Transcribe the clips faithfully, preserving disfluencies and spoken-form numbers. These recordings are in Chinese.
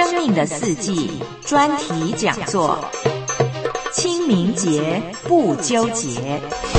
生命的四季专题讲座，清明节不纠结。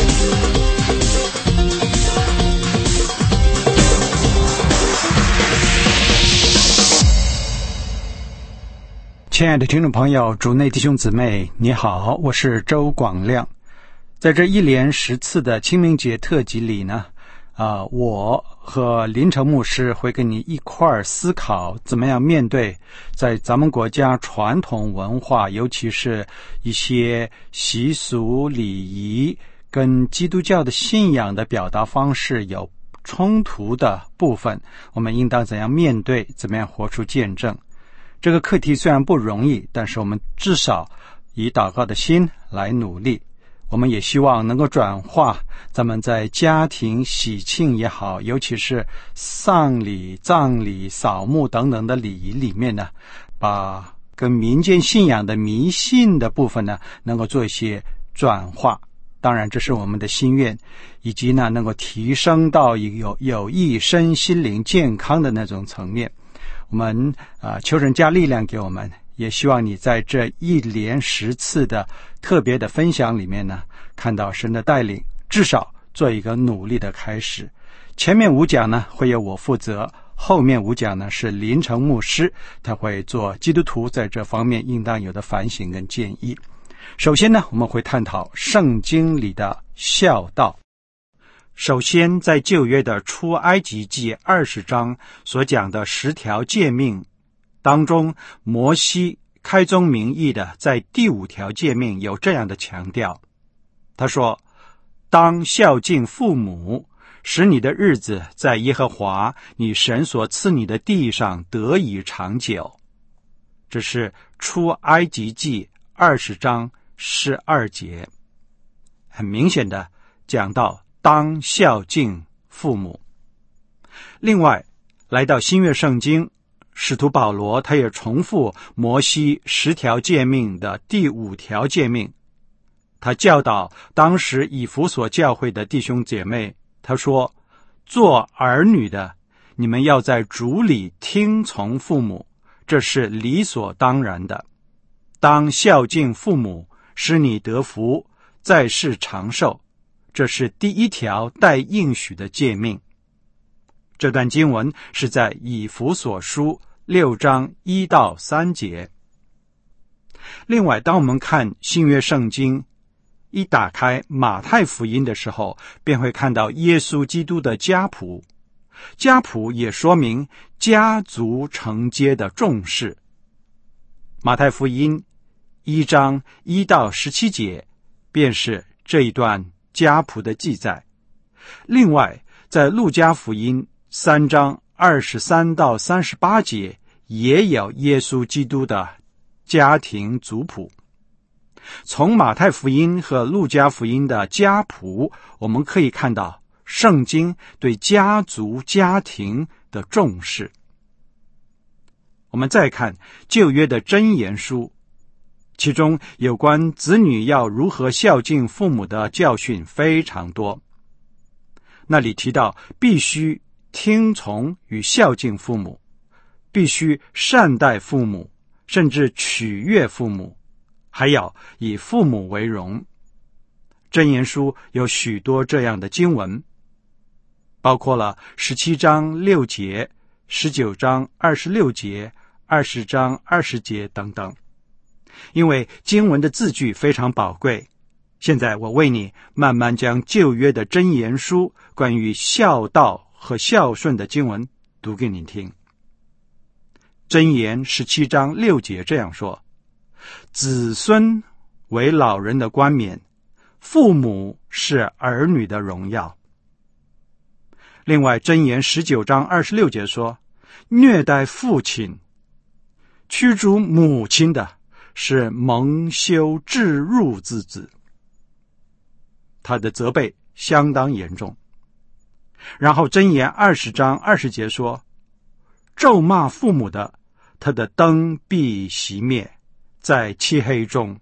亲爱的听众朋友，主内弟兄姊妹，你好，我是周广亮。在这一连十次的清明节特辑里呢，啊、呃，我和林成牧师会跟你一块儿思考，怎么样面对在咱们国家传统文化，尤其是一些习俗礼仪跟基督教的信仰的表达方式有冲突的部分，我们应当怎样面对，怎么样活出见证。这个课题虽然不容易，但是我们至少以祷告的心来努力。我们也希望能够转化咱们在家庭喜庆也好，尤其是丧礼、葬礼、扫墓等等的礼仪里面呢，把跟民间信仰的迷信的部分呢，能够做一些转化。当然这是我们的心愿，以及呢能够提升到有有益身心灵健康的那种层面。我们啊、呃，求神加力量给我们，也希望你在这一连十次的特别的分享里面呢，看到神的带领，至少做一个努力的开始。前面五讲呢会由我负责，后面五讲呢是林成牧师，他会做基督徒在这方面应当有的反省跟建议。首先呢，我们会探讨圣经里的孝道。首先，在旧约的出埃及记二十章所讲的十条诫命当中，摩西开宗明义的在第五条诫命有这样的强调，他说：当孝敬父母，使你的日子在耶和华你神所赐你的地上得以长久。这是出埃及记二十章十二节，很明显的讲到当孝敬父母。另外，来到新约圣经，使徒保罗他也重复摩西十条诫命的第五条诫命，他教导当时以弗所教会的弟兄姐妹，他说：做儿女的，你们要在主里听从父母，这是理所当然的。当孝敬父母，使你得福，在世长寿，这是第一条带应许的诫命。这段经文是在以弗所书六章一到三节。另外，当我们看新约圣经，一打开马太福音的时候，便会看到耶稣基督的家谱。家谱也说明家族承接的重视。马太福音一章一到十七节便是这一段家谱的记载。另外，在路加福音三章二十三到三十八节也有耶稣基督的家庭族谱。从马太福音和路加福音的家谱，我们可以看到圣经对家族家庭的重视。我们再看旧约的箴言书，其中有关子女要如何孝敬父母的教训非常多。那里提到必须听从与孝敬父母，必须善待父母，甚至取悦父母，还要以父母为荣。箴言书有许多这样的经文，包括了十七章六节、十九章二十六节、二十章二十节等等。因为经文的字句非常宝贵，现在我为你慢慢将旧约的箴言书关于孝道和孝顺的经文读给你听。箴言十七章六节这样说：子孙为老人的冠冕，父母是儿女的荣耀。另外，箴言十九章二十六节说：虐待父亲、驱逐母亲的，是蒙羞置入之子。他的责备相当严重。然后箴言二十章二十节说：咒骂父母的，他的灯必熄灭，在漆黑中。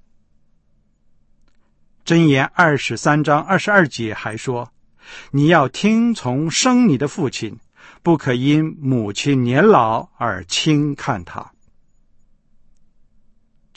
箴言二十三章二十二节还说：你要听从生你的父亲，不可因母亲年老而轻看他。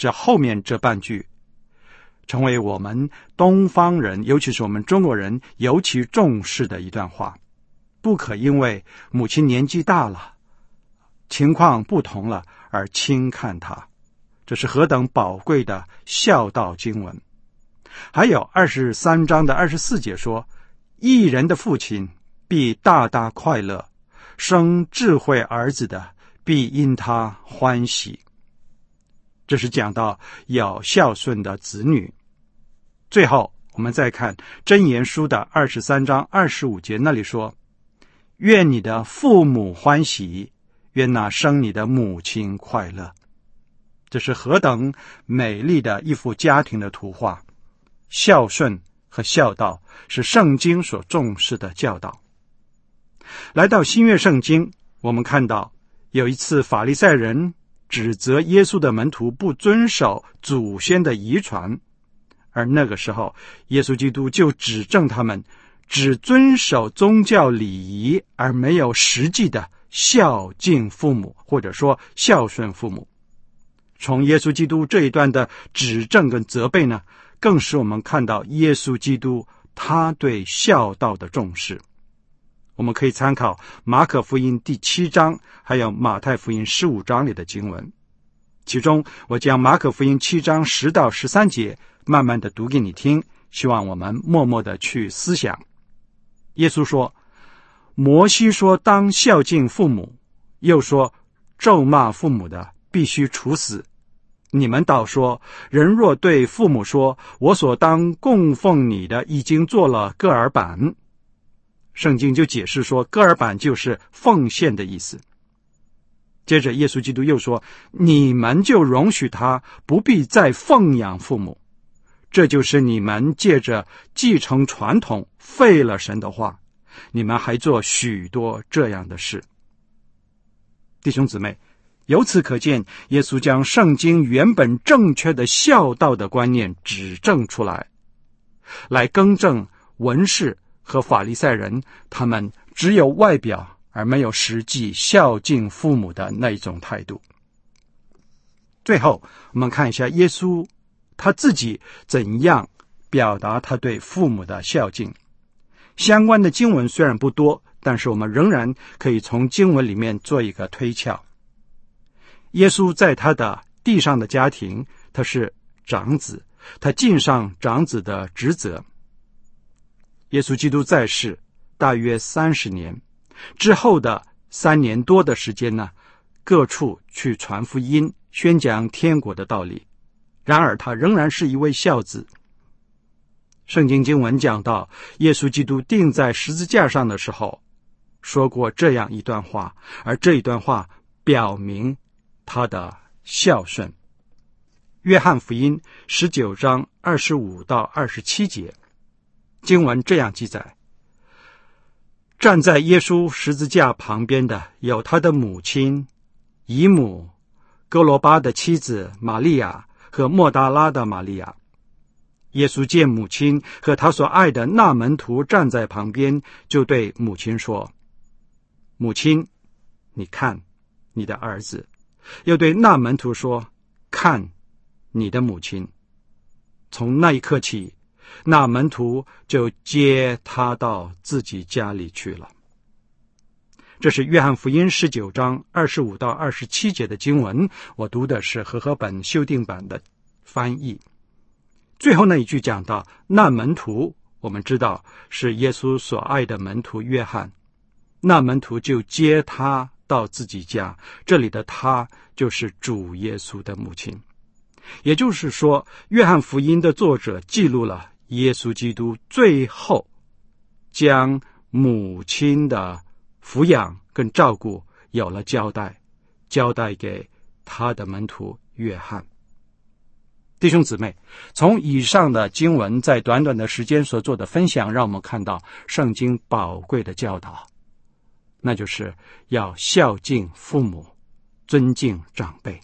这后面这半句，成为我们东方人，尤其是我们中国人尤其重视的一段话。不可因为母亲年纪大了，情况不同了而轻看她，这是何等宝贵的孝道经文。还有二十三章的二十四节说，义人的父亲必大大快乐，生智慧儿子的必因他欢喜。这是讲到有孝顺的子女。最后我们再看箴言书的二十三章二十五节，那里说，愿你的父母欢喜，愿那生你的母亲快乐。这是何等美丽的一幅家庭的图画。孝顺和孝道是圣经所重视的教导。来到新约圣经，我们看到有一次法利赛人指责耶稣的门徒不遵守祖先的遗传，而那个时候耶稣基督就指正他们只遵守宗教礼仪，而没有实际的孝敬父母，或者说孝顺父母。从耶稣基督这一段的指正跟责备呢，更使我们看到耶稣基督他对孝道的重视。我们可以参考马可福音第七章，还有马太福音十五章里的经文。其中我将马可福音七章十到十三节慢慢的读给你听，希望我们默默的去思想。耶稣说，摩西说当孝敬父母，又说咒骂父母的必须处死。你们倒说，人若对父母说，我所当供奉你的已经做了各耳板，圣经就解释说，各耳板就是奉献的意思。接着耶稣基督又说，你们就容许他不必再奉养父母，这就是你们借着继承传统废了神的话，你们还做许多这样的事。弟兄姊妹，由此可见，耶稣将圣经原本正确的孝道的观念指正出来，来更正文士和法利赛人他们只有外表而没有实际孝敬父母的那一种态度。最后我们看一下耶稣他自己怎样表达他对父母的孝敬。相关的经文虽然不多，但是我们仍然可以从经文里面做一个推敲。耶稣在他的地上的家庭，他是长子，他尽上长子的职责。耶稣基督在世大约三十年，之后的三年多的时间呢，各处去传福音，宣讲天国的道理。然而他仍然是一位孝子。圣经经文讲到，耶稣基督钉在十字架上的时候，说过这样一段话，而这一段话表明他的孝顺。约翰福音十九章二十五到二十七节，经文这样记载，站在耶稣十字架旁边的有他的母亲、姨母、哥罗巴的妻子玛利亚和莫大拉的玛利亚。耶稣见母亲和他所爱的那门徒站在旁边，就对母亲说，母亲，你看你的儿子。又对那门徒说，看你的母亲。从那一刻起，那门徒就接他到自己家里去了。这是约翰福音十九章二十五到二十七节的经文，我读的是和合本修订版的翻译。最后那一句讲到那门徒，我们知道是耶稣所爱的门徒约翰，那门徒就接他到自己家，这里的他就是主耶稣的母亲。也就是说，约翰福音的作者记录了耶稣基督最后将母亲的抚养跟照顾有了交代，交代给他的门徒约翰。弟兄姊妹，从以上的经文在短短的时间所做的分享，让我们看到圣经宝贵的教导，那就是要孝敬父母，尊敬长辈。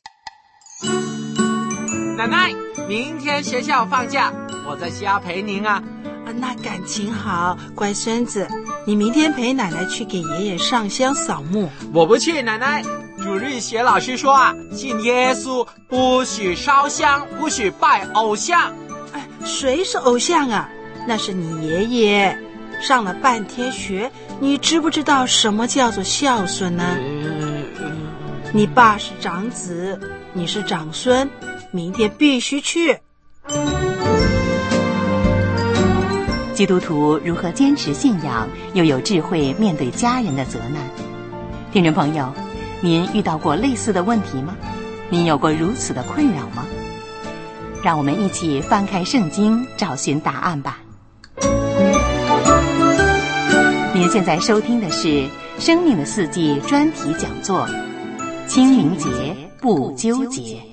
奶奶，明天学校放假，我在家陪您啊。 啊，那感情好，乖孙子，你明天陪奶奶去给爷爷上香扫墓。 我不去，奶奶， 主日学老师说啊，信耶稣不许烧香，不许拜偶像。 哎，谁是偶像啊？那是你爷爷。上了半天学，你知不知道什么叫做孝顺呢？你爸是长子，你是长孙，明天必须去。 基督徒如何坚持信仰，又有智慧面对家人的责难？听众朋友，您遇到过类似的问题吗？您有过如此的困扰吗？让我们一起翻开圣经，找寻答案吧。您现在收听的是《生命的四季》专题讲座，清明节不纠结。